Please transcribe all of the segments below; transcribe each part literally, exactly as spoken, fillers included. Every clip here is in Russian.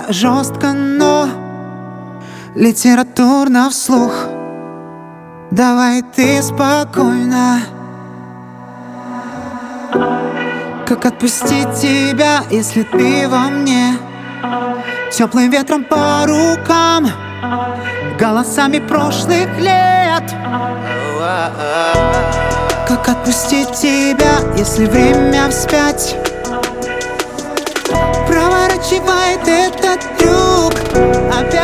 жестко, но литературно вслух. Давай ты спокойно. Как отпустить тебя, если ты во мне? Теплым ветром по рукам, голосами прошлых лет. Как отпустить тебя, если время вспять проворачивает этот трюк опять?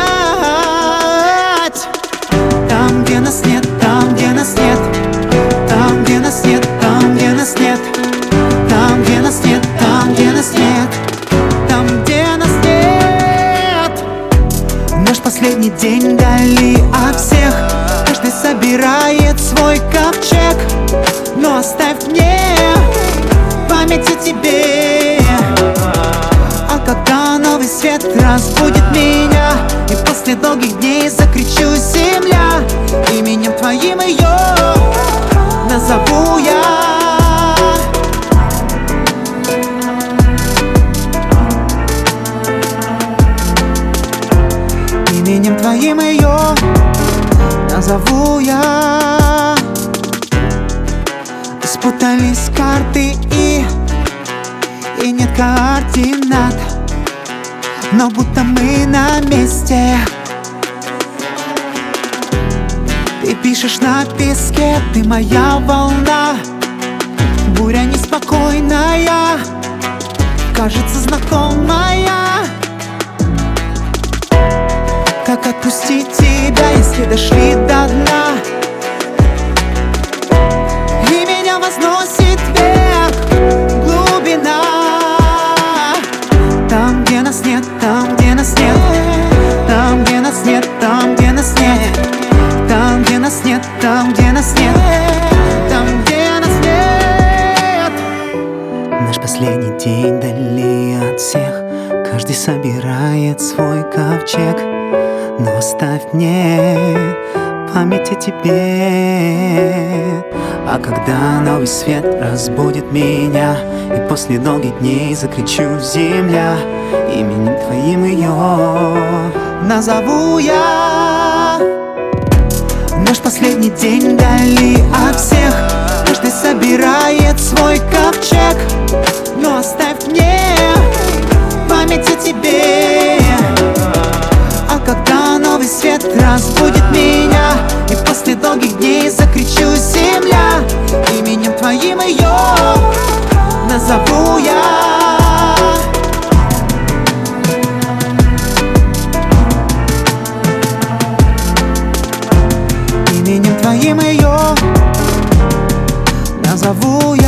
Там, где нас нет, там, где нас нет, там, где нас нет, там, где нас нет, там, где нас нет, там, где нас нет, там, где нас нет. Наш последний день вдали от всех, каждый собирает свой ковчег. Но оставь мне память о тебе. А когда новый свет разбудит меня, и после долгих дней закричу: земля, именем твоим ее назову я. Именем твоим ее назову я. Спутались карты и, и нет координат, но будто мы на месте. Ты пишешь на песке, ты моя волна, буря неспокойная, кажется знакомая. Как отпустить тебя, если дошли до дна? И меня возносит вверх глубина. Там, где нас нет, там, где нас нет, там, где нас нет, там, где нас нет, там, где нас нет, там, где нас нет, там, где нас нет. Наш последний день вдали от всех, каждый собирает свой ковчег. Но оставь мне память о тебе. А когда новый свет разбудит меня, и после долгих дней закричу: земля, именем твоим ее назову я. Наш последний день вдали от всех, каждый собирает свой ковчег. Но оставь мне память о тебе. А когда новый свет разбудит меня, и после долгих дней закричу: земля, именем твоим ее назову я. Именем твоим ее назову я.